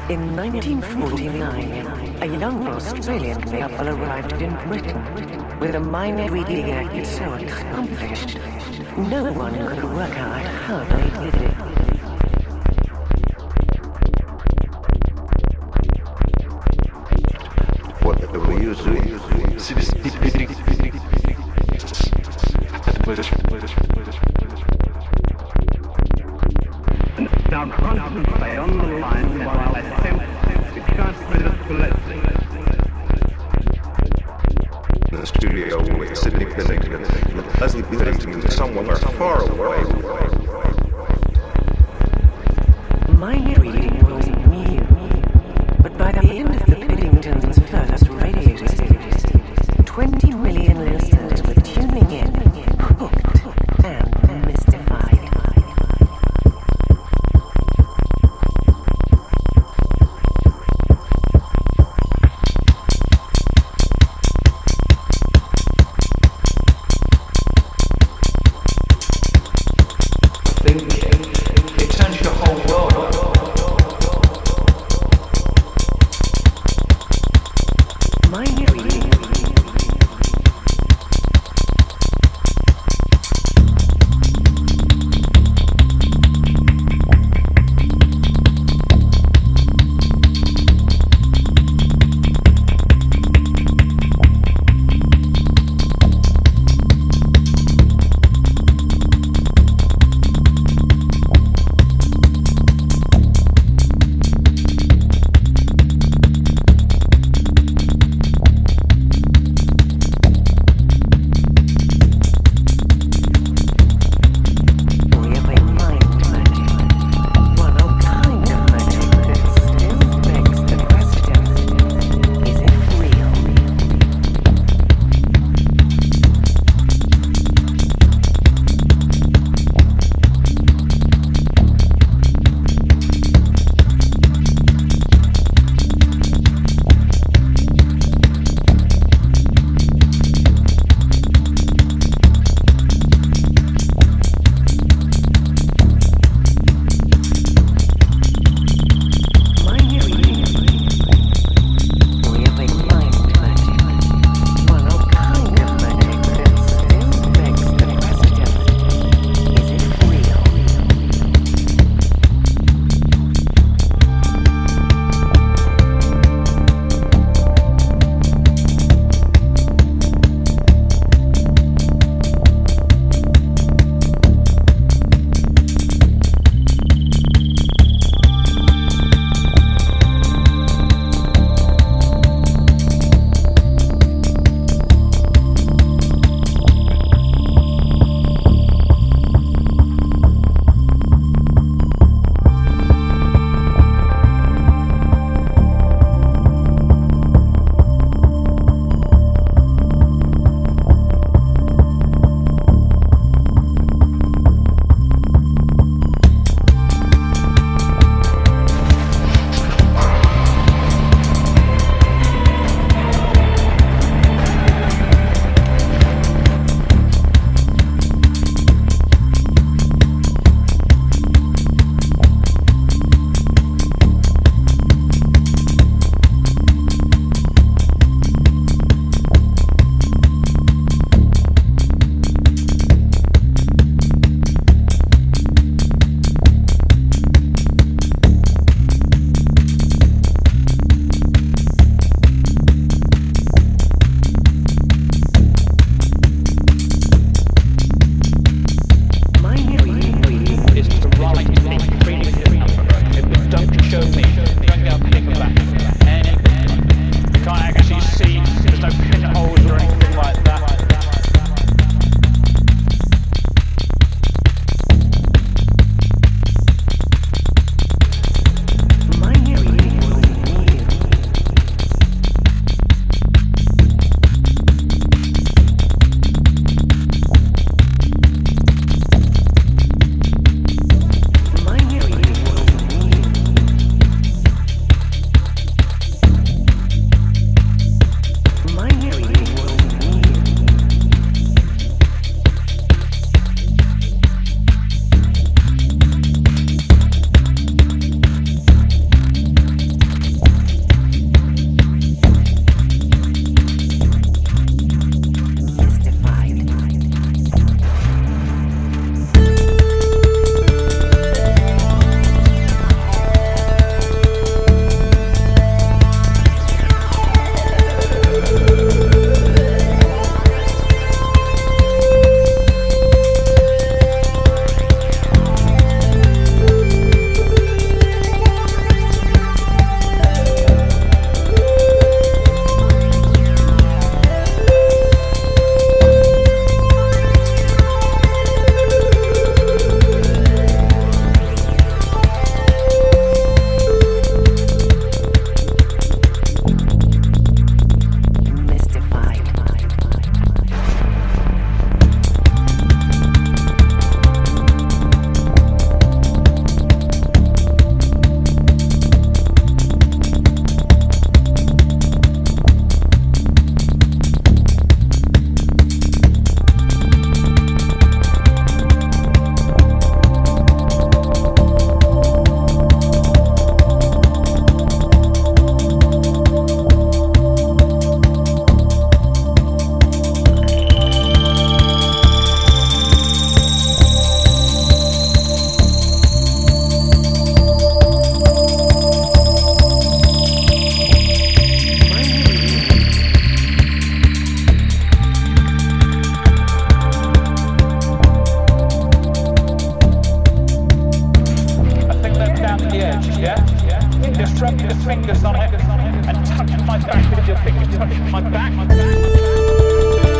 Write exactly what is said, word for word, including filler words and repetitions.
In nineteen forty-nine, a young Australian couple arrived in Britain with a mind-reading act so accomplished, no one could work out how they did it. What were you doing? Now concentrate on the line while I attempt to transmit it to Leslie. In the studio with Sidney Bennington, Leslie Bennington somewhere far away. Mind reading was new, but by the end of the Bennington's first radio series, twenty million listeners were tuning in, hooked and mystified. the edge, yeah? Just rub your fingers on it and touch my back with your finger, touch my back.